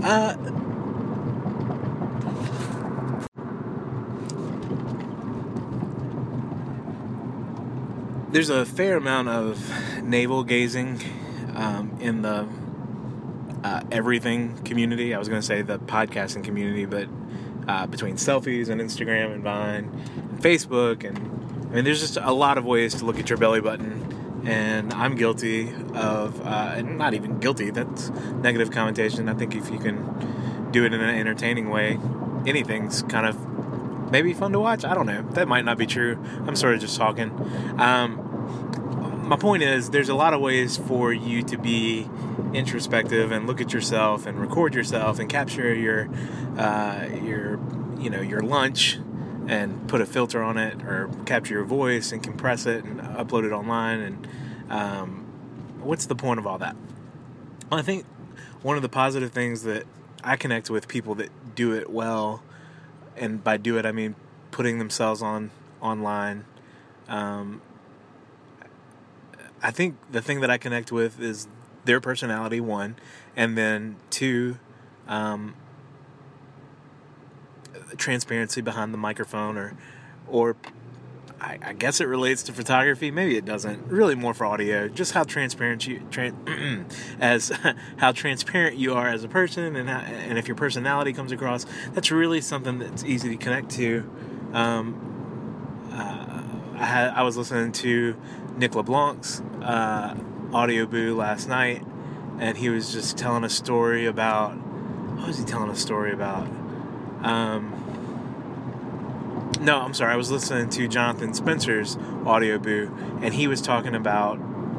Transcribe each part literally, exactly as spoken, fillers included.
Uh, there's a fair amount of navel gazing um, in the uh, everything community. I was going to say the podcasting community, but uh, between selfies and Instagram and Vine and Facebook, and I mean, there's just a lot of ways to look at your belly button, and I'm guilty of, uh, and not even guilty, that's negative connotation. I think if you can do it in an entertaining way, anything's kind of maybe fun to watch. I don't know. That might not be true. I'm sort of just talking. Um, my point is, there's a lot of ways for you to be introspective and look at yourself and record yourself and capture your, uh, your, you know, your lunch and put a filter on it, or capture your voice and compress it and upload it online. And um, what's the point of all that? Well, I think one of the positive things that I connect with people that do it well, and by do it I mean putting themselves on online. Um, I think the thing that I connect with is their personality, one, and then two, um, transparency behind the microphone, or, or I, I guess it relates to photography. Maybe it doesn't. Really, more for audio. Just how transparent you, tran- as how transparent you are as a person, and how, and if your personality comes across, that's really something that's easy to connect to. Um, uh, I had I was listening to Nick LeBlanc's uh, audio boo last night, and he was just telling a story about. What was he telling a story about? Um, no, I'm sorry. I was listening to Jonathan Spencer's audio boo, and he was talking about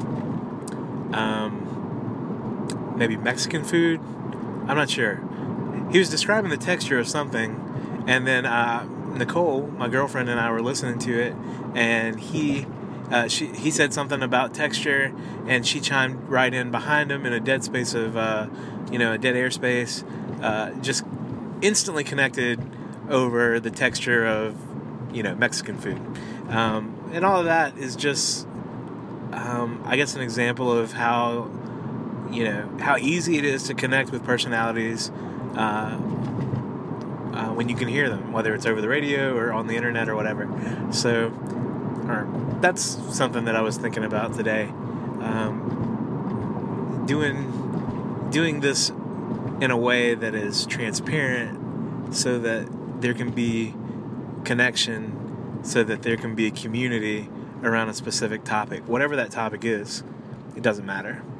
um, maybe Mexican food. I'm not sure. He was describing the texture of something, and then uh, Nicole, my girlfriend, and I were listening to it, and he uh, she he said something about texture, and she chimed right in behind him in a dead space of uh, you know a dead airspace, uh, just instantly connected over the texture of you know Mexican food, um, and all of that is just um, I guess an example of how you know how easy it is to connect with personalities. Uh, Uh, when you can hear them, whether it's over the radio or on the internet or whatever. So, or that's something that I was thinking about today. Um, doing doing this in a way that is transparent, so that there can be connection, so that there can be a community around a specific topic, whatever that topic is. It doesn't matter.